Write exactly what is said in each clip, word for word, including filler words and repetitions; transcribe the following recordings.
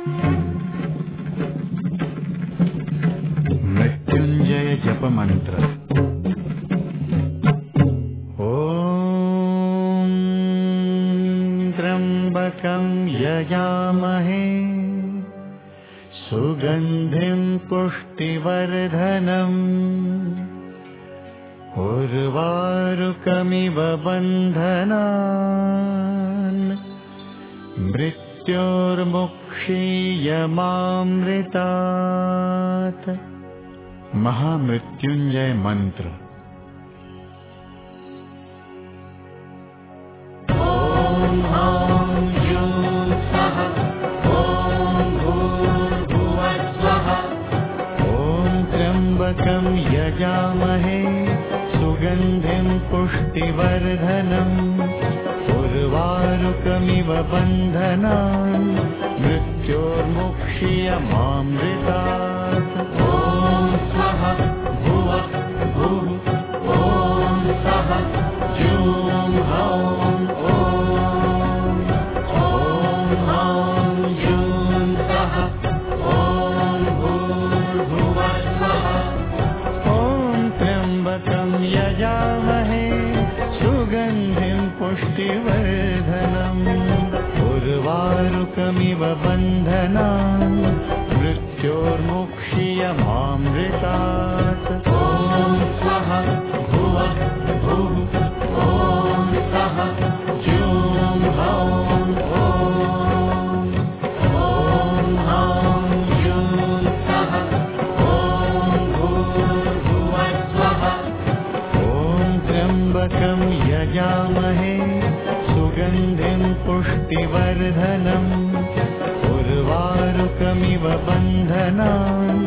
मृत्युंजय जप मंत्र। ओम त्र्यंबकं यजामहे सुगंधिं पुष्टिवर्धनम् उर्वारुकमिव बन्धनान् मृत्योर्मुक्षीयमामृतात्। महामृत्युंजय मंत्र। ओम ह्रां ह्यूं सः ओम भूर्भुवः स्वः। ओम त्र्यंबकं यजामहे सुगंधिं पुष्टिवर्धनम् उर्वारुकमिव बन्धनान् मृत्योर्मुक्षीयमामृतात्। ओम स्वः भुवः भुः ओम सः ह्यूं ह्रौं ओम। ओम ह्रां ह्यूं सः ओम भूर्भुवः स्वः। ओम त्र्यंबकं यजामहे सुगंधिं पुष्टिवर्धनम् उर्वारुकमिव बन्धनान् मृत्योर्मुक्षीयमामृतात्। ओम स्वः भुवः भुः ओम सः ह्यूं ह्रौं ओम। ओम ह्रां ह्यूं सः ओम भूर्भुवः स्वः। ओम त्र्यंबकं यजामहे सुगंधिं पुष्टिवर्धनम् उर्वारुकमिव बन्धनान्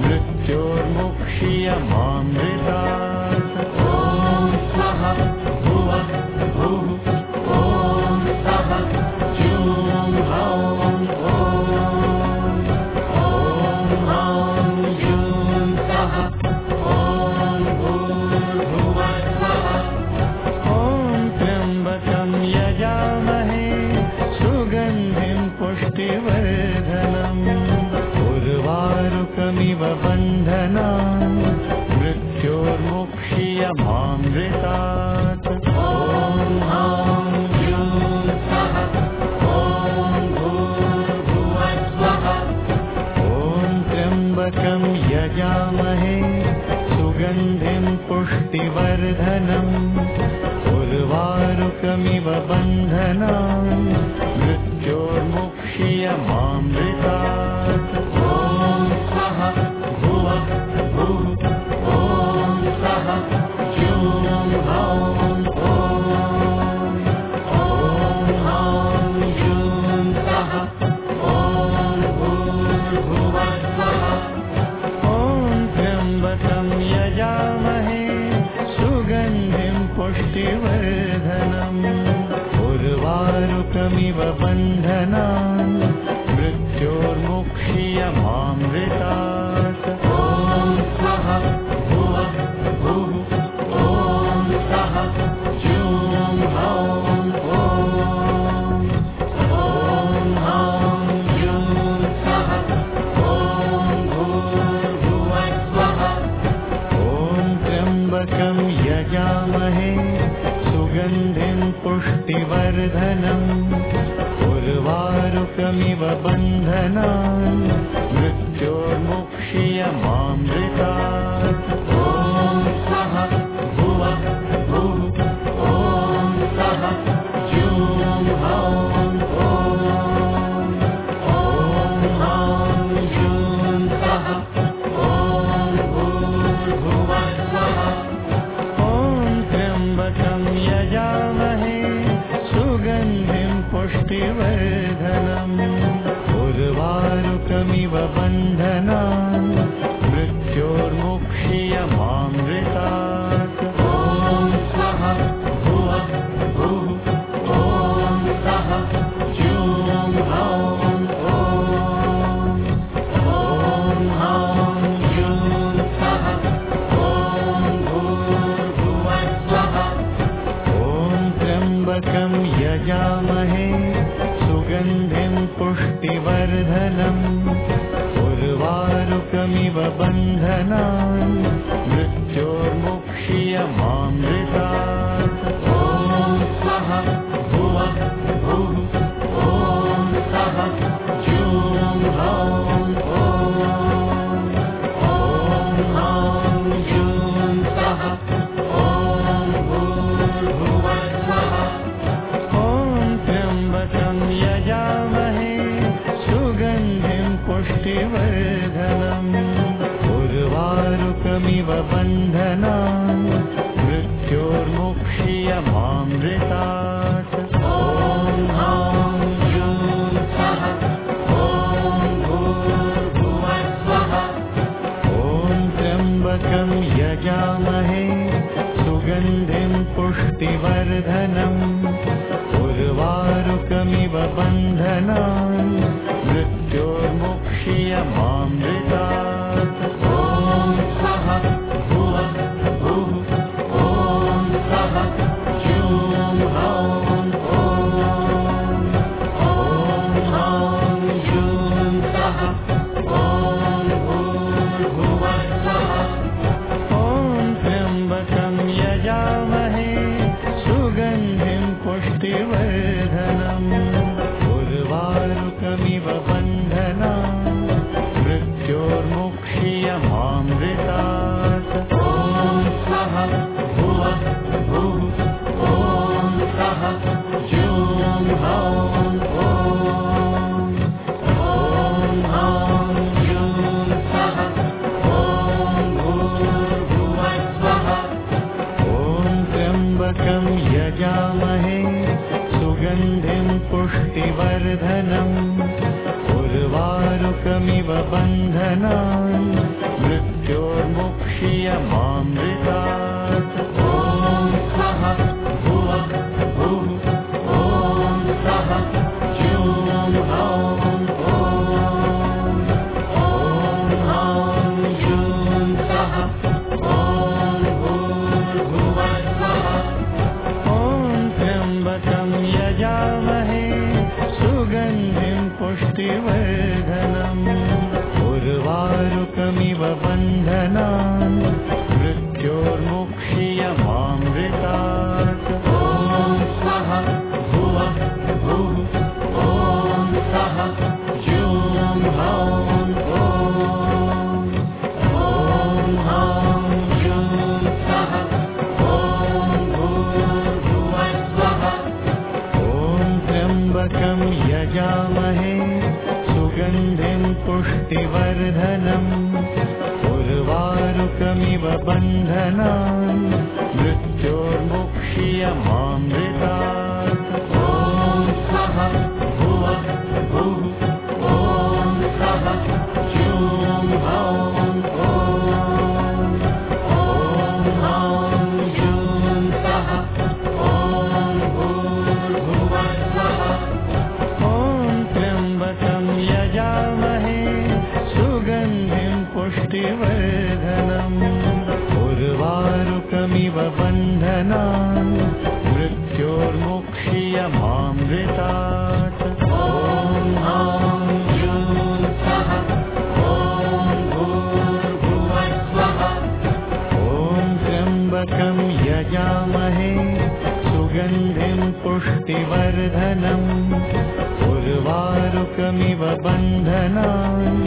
मृत्योर्मुक्षीयमामृतात्। ओम स्वः भुवः भुः ओम सः ह्यूं ह्रौं ओम। ओम ह्रां ह्यूं सः ओम भूर्भुवः स्वः। ओम त्र्यंबकं यजामहे सुगंधिं पुष्टिवर्धनम् उर्वारुकमिव बन्धनान् मृत्योर्मुक्षीयमामृतात्। ओम ह्रां ह्यूं सः ओम भूर्भुवः स्वः। ओम त्र्यंबकं यजामहे सुगंधिं पुष्टिवर्धनम् उर्वारुकमिव बन्धनान् मृत्योर्मुक्षीयमामृतात्। ओम स्वः भुवः भुः ओम सः ह्यूं ह्रौं ओम। ओम ह्रां ह्यूं सः ओम भूर्भुवः स्वः। ओम त्र्यंबकं यजामहे सुगंधिं पुष्टिवर्धनम् उर्वारुकमिव बन्धनान् मृत्योर्मुक्षीयमामृतात्। ओम स्वः भुवः भुः ओम सः ह्यूं ह्रौं ओम। ओम ह्रां ह्यूं सः ओम भूर्भुवः स्वः। ओम त्र्यंबकं यजामहे सुगंधिं पुष्टिवर्धनम् उर्वारुकमिव बन्धनान् मृत्योर्मुक्षीयमामृतात्। ओम स्वः भुवः भुः ओम सः ह्यूं ह्रौं ओम। ओम ह्रां ह्यूं सः ओम भूर्भुवः स्वः। ओम त्र्यंबकं यजामहे सुगंधिं पुष्टिवर्धनम् उर्वारुकमिव बन्धनान् मृत्योर्मुक्षीयमामृतात्। ओम स्वः भुवः भुः ओम सः ह्यूं ह्रौं ओम। ओम ह्रां ह्यूं सः ओम भूर्भुवः स्वः। ओम त्र्यंबकं यजामहे सुगंधिं पुष्टिवर्धनम् पुष्टिवर्धनम् उर्वारुकमिव बन्धनान् मृत्योर्मुक्षीयमामृतात्। ॐ स्वः भुवः भुः ॐ सः जूं हौं ॐ ॐ हौं जूं सः ॐ भूर्भुवः स्वः। ॐ त्र्यम्बकं यजामहे सुगन्धिं पुष्टिवर्धनम् उर्वारुकमिव बन्धनान् मृत्योर्मुक्षीयमामृतात्। ॐ हौं जूं सः ॐ भूर्भुवः स्वः। ॐ त्र्यम्बकं यजामहे सुगन्धिं पुष्टिवर्धनम् उर्वारुकमिव बन्धनान् मृत्योर्मुक्षीयमामृतात्। ॐ स्वः भुवः भुः ॐ सः जूं हौं ॐ ॐ हौं जूं सः ॐ भूर्भुवः स्वः। ॐ त्र्यम्बकं यजामहे सुगन्धिं पुष्टिवर्धनम् उर्वारुकमिव बन्धनान् मृत्योर्मुक्षीयमामृतात्। ॐ स्वः भुवः भुः ॐ सः जूं हौं ॐ ॐ हौं जूं सः ॐ भूर्भुवः स्वः। ॐ त्र्यम्बकं यजामहे सुगन्धिं पुष्टिवर्धनम् उर्वारुकमिव बन्धनान् मृत्योर्मुक्षीयमामृतात्। ॐ स्वः भुवः भुः ॐ सः जूं हौं ॐ ॐ हौं जूं सः ॐ भूर्भुवः स्वः। ॐ त्र्यम्बकं यजामहे सुगन्धिं पुष्टिवर्धनम् उर्वारुकमिव बन्धनान् मृत्योर्मुक्षीयमामृतात्। ॐ स्वः भुवः भुः ॐ सः जूं हौं ॐ ॐ हौं जूं सः ॐ भूर्भुवः स्वः। ॐ त्र्यम्बकं यजामहे सुगन्धिं पुष्टिवर्धनम् उर्वारुकमिव बन्धनान् मृत्योर्मुक्षीयमामृतात्। ॐ स्वः भुवः भुः ॐ सः जूं हौं ॐ ॐ हौं जूं सः ॐ भूर्भुवः स्वः। ॐ त्र्यम्बकं यजामहे सुगन्धिं पुष्टिवर्धनम् उर्वारुकमिव बन्धनान् मृत्योर्मुक्षीयमामृतात्। ॐ हौं जूं सः ॐ भूर्भुवः स्वः। ॐ त्र्यम्बकं यजामहे सुगन्धिं पुष्टिवर्धनम् उर्वारुकमिव बन्धनान्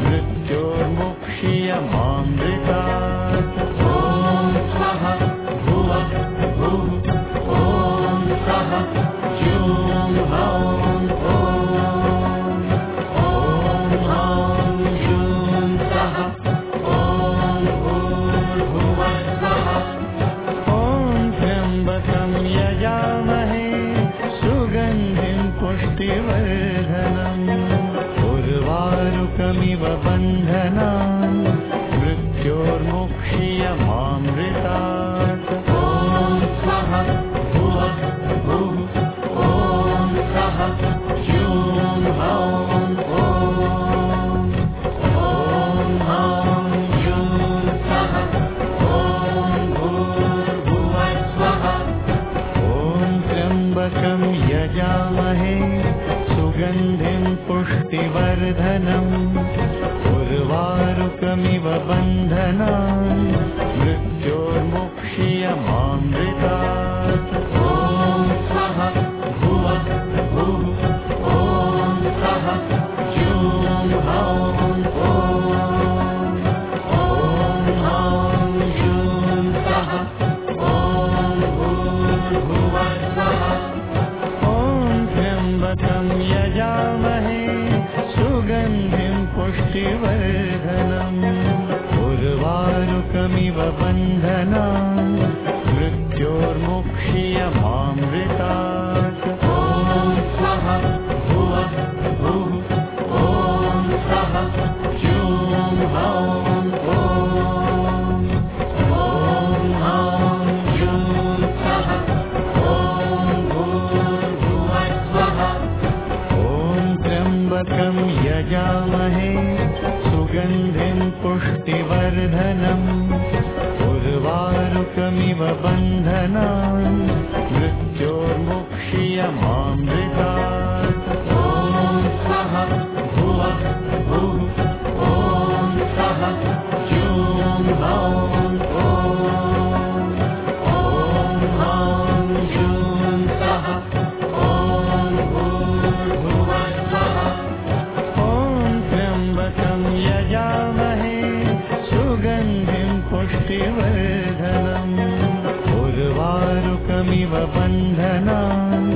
मृत्योर्मुक्षीयमामृतात्। ॐ स्वः भुवः भुः ॐ सः जूं हौं ॐ ॐ हौं जूं सः ॐ भूर्भुवः स्वः। ॐ त्र्यम्बकं यजामहे सुगन्धिं पुष्टिवर्धनम् उर्वारुकमिव बन्धनान् मृत्योर्मुक्षीयमामृतात्। ॐ स्वः भुवः भुः ॐ सः जूं हौं ॐ ॐ हौं जूं सः ॐ भूर्भुवः स्वः। ॐ त्र्यम्बकं यजामहे सुगन्धिं पुष्टिवर्धनम् पुष्टिवर्धनम् उर्वारुकमिव बन्धनान् मृत्योर्मुक्षीयमामृतात्। ॐ स्वः भुवः भुः ॐ स्वः ह्यूं हौं ॐ ॐ हौं ह्यूं स्वः ॐ भूर्भुवः स्वः। ॐ त्र्यम्बकं यजामहे सुगन्धिं पुष्टिवर्धनम् उर्वारुकमिव बन्धनान् मृत्योर्मुक्षीयमामृतात्। ॐ स्वः भुवः भुः ॐ स्वः ह्यूं हौं ॐ ॐ हौं ह्यूं स्वः ॐ भूर्भुवः स्वः। ॐ त्र्यम्बकं यजामहे सुगन्धिं पुष्टिवर्धनम् उर्वारुकमिव बन्धनान् मृत्योर्मुक्षीयमामृतात्। ॐ स्वः भुवः भुः ॐ स्वः ह्यूं हौं ॐ ॐ हौं ह्यूं स्वः ॐ भूर्भुवः स्वः। ॐ त्र्यम्बकं यजामहे सुगन्धिं पुष्टिवर्धनम् उर्वारुकमिव बन्धनान्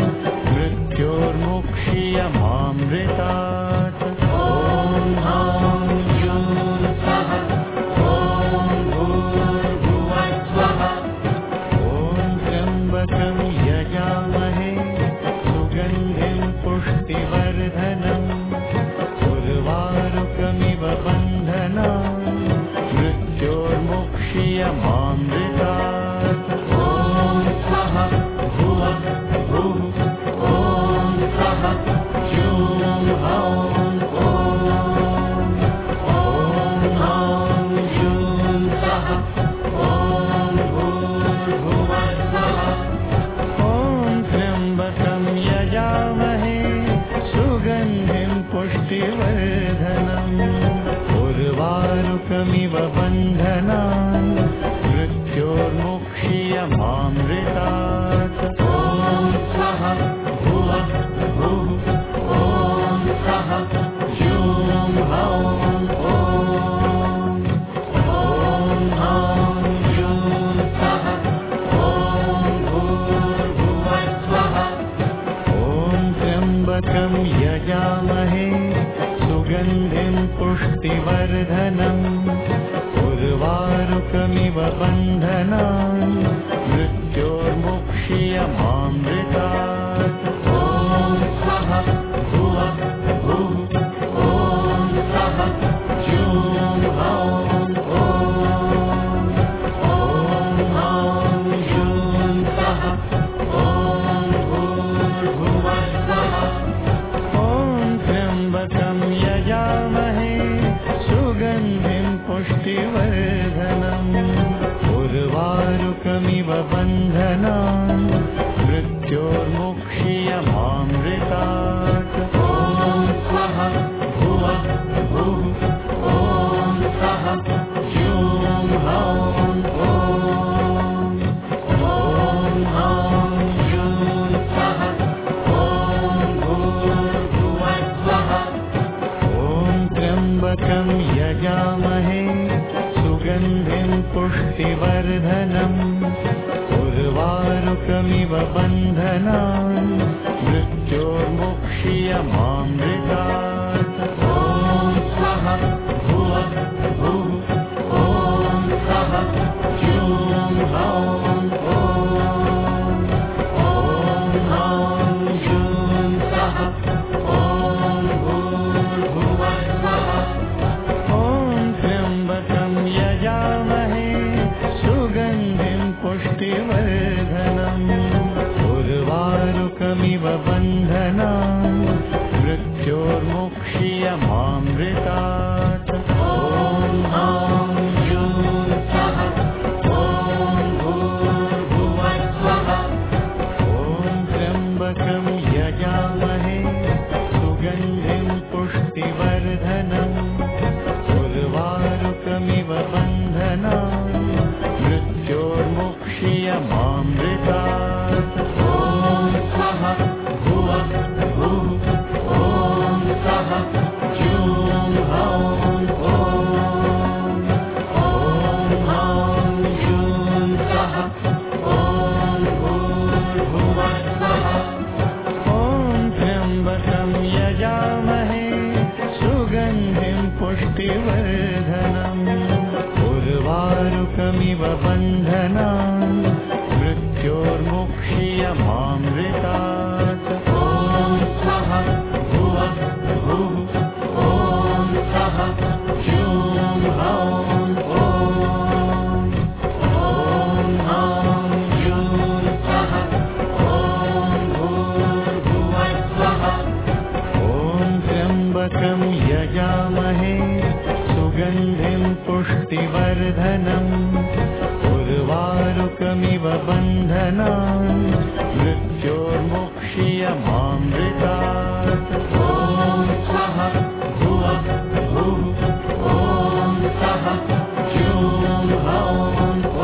मृत्योर्मुक्षीयमामृतात्। ॐ हौं ह्यूं स्वः ॐ भूर्भुवः स्वः। ॐ त्र्यम्बकं यजामहे सुगन्धिं पुष्टिवर्धनम् उर्वारुकमिव बन्धनान् मृत्योर्मुक्षीयमामृतात्। ॐ स्वः भुवः भुः ॐ स्वः ह्यूं हौं ॐ ॐ हौं ह्यूं स्वः ॐ भूर्भुवः स्वः। ॐ त्र्यम्बकं यजामहे सुगन्धिं पुष्टिवर्धनम् उर्वारुकमिव बन्धनान् मृत्योर्मुक्षीयमामृतात्। ॐ स्वः भुवः भुः ॐ स्वः ह्यूं हौं ॐ ॐ हौं ह्यूं स्वः ॐ भूर्भुवः स्वः। ॐ त्र्यम्बकं यजामहे सुगन्धिं पुष्टिवर्धनम् उर्वारुकमिव बन्धनान् मृत्योर्मुक्षीयमामृतात्। ॐ स्वः भुवः भुः ॐ स्वः ह्यूं हौं ॐ ॐ हौं ह्यूं स्वः ॐ भूर्भुवः स्वः। ॐ त्र्यम्बकं यजामहे सुगन्धिं पुष्टिवर्धनम् उर्वारुकमिव बन्धनान् मृत्योर्मुक्षीयमामृतात्। ॐ स्वः भुवः भुः ॐ स्वः ह्यूं हौं ॐ ॐ हौं ह्यूं स्वः ॐ भूर्भुवः स्वः। ॐ त्र्यम्बकं यजामहे सुगन्धिं पुष्टिवर्धनम् उर्वारुकमिव बन्धनान् मृत्योर्मुक्षीयमामृतात्। ॐ स्वः भुवः भुः ॐ स्वः ह्यूं हौं ॐ ॐ हौं ह्यूं स्वः ॐ भूर्भुवः स्वः। ॐ त्र्यम्बकं यजामहे सुगन्धिं पुष्टिवर्धनम् उर्वारुकमिव बन्धनान् मृत्योर्मुक्षीयमामृतात्। मृत्योर्मुक्षीयमामृतात्। ॐ स्वः भुवः भुः ॐ स्वः ज्यूं हौं ॐ ॐ हौं ज्यूं स्वः ॐ भूर्भुवः स्वः। ॐ त्र्यम्बकं यजामहे सुगन्धिं पुष्टिवर्धनम् उर्वारुकमिव बन्धनान् मृत्योर्मुक्षीयमामृतात्। ॐ स्वः भुवः भुः ॐ स्वः ज्यूं हौं ॐ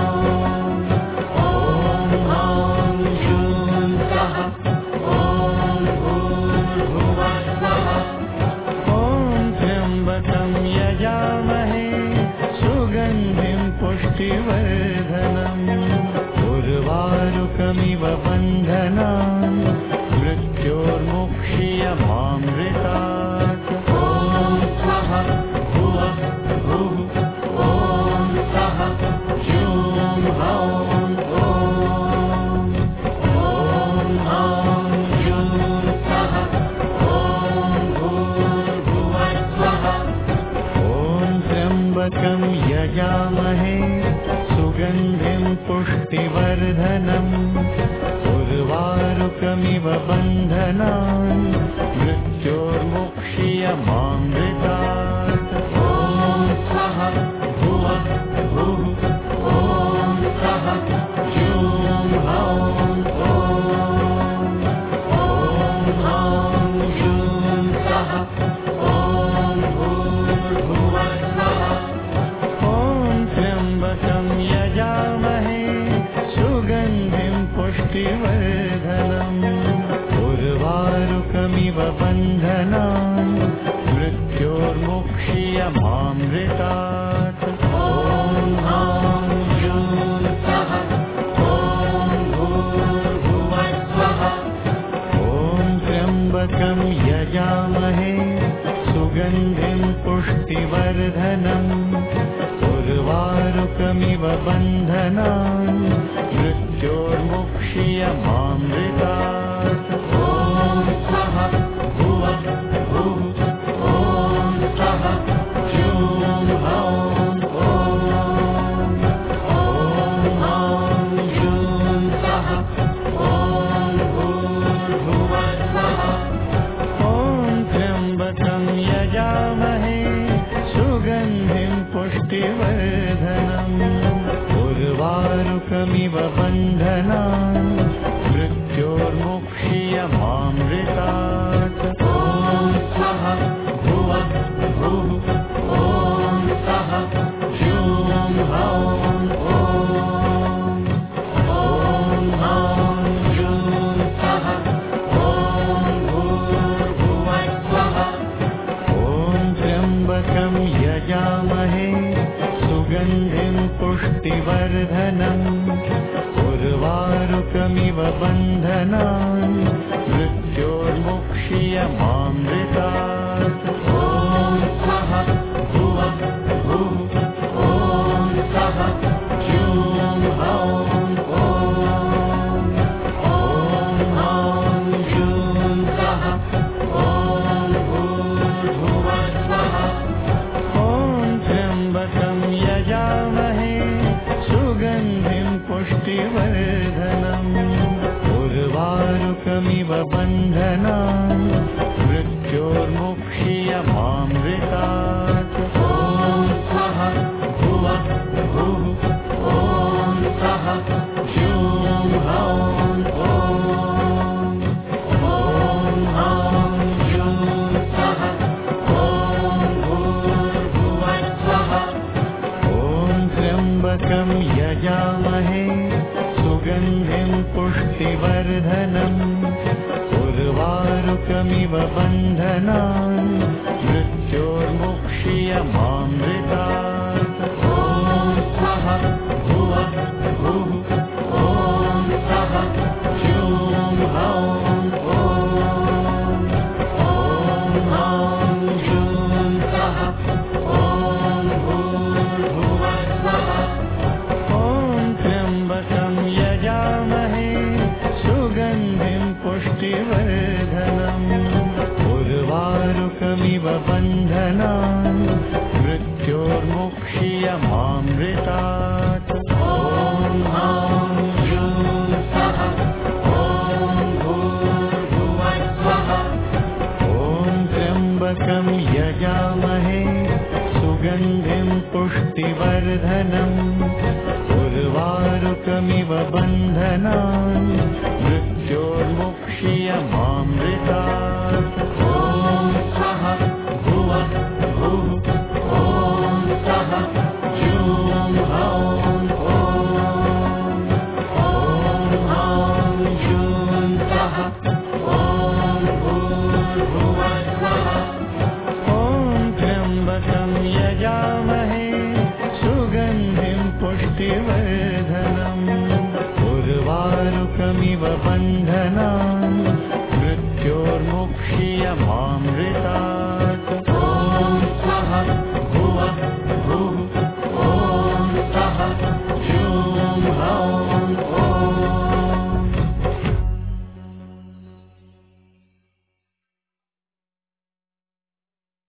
ॐ हौं ज्यूं स्वः ॐ भूर्भुवः स्वः। ॐ त्र्यम्बकं यजामहे सुगन्धिं पुष्टिवर्धनम् उर्वारुकमिव बन्धनान् मृत्योर्मुक्षीयमामृतात्। ॐ स्वः भुवः भुः ॐ स्वः ज्यूं हौं ॐ ॐ हौं ज्यूं स्वः ॐ भूर्भुवः स्वः। ॐ त्र्यम्बकं यजामहे सुगन्धिं पुष्टिवर्धनम् उर्वारुकमिव बन्धनान् मृत्योर्मुक्षीयमामृतात्। ॐ स्वः भुवः भुः ॐ स्वः ज्यूं हौं ॐ ॐ हौं ज्यूं स्वः ॐ भूर्भुवः स्वः। ॐ त्र्यम्बकं यजामहे सुगन्धिं पुष्टिवर्धनम् उर्वारुकमिव बन्धनान् मृत्योर्मुक्षीयमामृतात्। ॐ हौं ज्यूं स्वः ॐ भूर्भुवः स्वः। ॐ त्र्यम्बकं यजामहे सुगन्धिं पुष्टिवर्धनम् उर्वारुकमिव बन्धनान् मृत्योर्मुक्षीयमामृतात्। ॐ स्वः भुवः भुः ॐ स्वः ज्यूं हौं ॐ ॐ हौं ज्यूं स्वः ॐ भूर्भुवः स्वः। ॐ त्र्यम्बकं यजामहे सुगन्धिं पुष्टिवर्धनम् उर्वारुकमिव बन्धनान् मृत्योर्मुक्षीयमामृतात्। ॐ स्वः भुवः भुः ॐ स्वः ज्यूं हौं ॐ ॐ हौं ज्यूं स्वः ॐ भूर्भुवः स्वः। ॐ त्र्यम्बकं यजामहे सुगन्धिं पुष्टिवर्धनम् उर्वारुकमिव बन्धनान् मृत्योर्मुक्षीयमामृतात्। ॐ स्वः भुवः भुः ॐ स्वः ज्यूं हौं ॐ ॐ हौं ज्यूं स्वः ॐ भूर्भुवः स्वः। ॐ त्र्यम्बकं यजामहे सुगन्धिं पुष्टिवर्धनम् उर्वारुकमिव बन्धनान् मृत्योर्मुक्षीयमामृतात्। ॐ स्वः भुवः भुः ॐ स्वः ज्यूं हौं ॐ ॐ हौं ज्यूं स्वः ॐ भूर्भुवः स्वः। ॐ त्र्यम्बकं यजामहे सुगन्धिं पुष्टिवर्धनम् उर्वारुकमिव बन्धनान् मृत्योर्मुक्षीयमामृतात्। ॐ स्वः भुवः भुः ॐ स्वः ज्यूं हौं ॐ ॐ हौं ज्यूं स्वः ॐ भूर्भुवः स्वः। ॐ त्र्यम्बकं यजामहे पुष्टिवर्धनम् उर्वारुकमिव बन्धनान् मृत्योर्मुक्षीयमामृतात् ॐ ह्रां ह्रूं स्वः ॐ भूर्भुवस्वः ॐ त्र्यम्बकं यजामहे सुगन्धिं पुष्टिवर्धनम् उर्वारुकमिव बन्धनान् मृत्योर्मुक्षीयमामृतात् ॐ स्वः भुवः भुः ॐ स्वः ह्रूं ह्रौं ॐ ॐ ह्रां ह्रूं स्वः ॐ भूर्भुवस्वः ॐ त्र्यम्बकं यजामहे सुगन्धिं पुष्टिवर्धनम् उर्वारुकमिव बन्धनान् मृत्योर्मुक्षीयमामृतात्